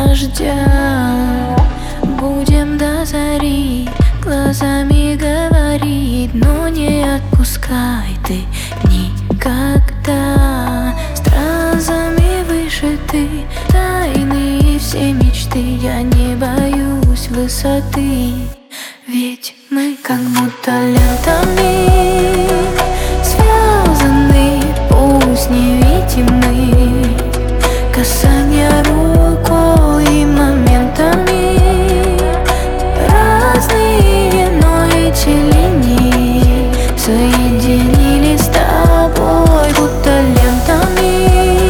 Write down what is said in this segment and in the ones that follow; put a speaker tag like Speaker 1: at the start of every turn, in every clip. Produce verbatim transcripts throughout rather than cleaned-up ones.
Speaker 1: дождя. Будем до зари глазами говорить, но не отпускай ты никогда. Стразами вышиты тайны и все мечты. Я не боюсь высоты, ведь мы как будто лентами связаны, пусть невидимы. Касания рукой моментами разные, но эти линии соединились с тобой, будто лентами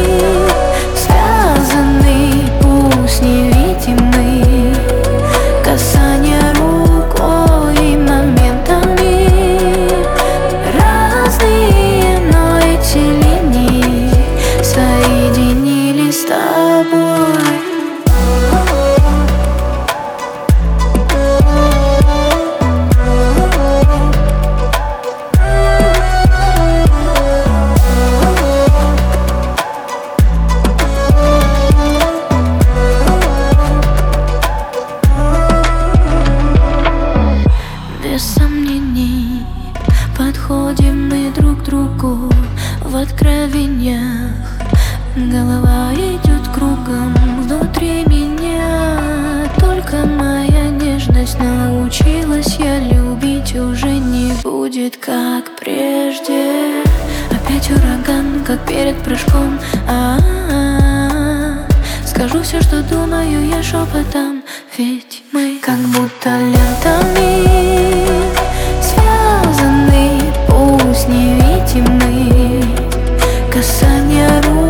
Speaker 1: связаны, пусть невидимы. Касания рукой моментами разные, но эти линии соединились с тобой. Без сомнений подходим мы друг к другу в откровениях. Голова идет кругом внутри меня. Только моя нежность научилась я любить. Уже не будет как прежде. Опять ураган, как перед прыжком. А-а-а. Скажу все, что думаю я шепотом, ведь мы как будто лентами связаны, пусть невидимы. Касания рук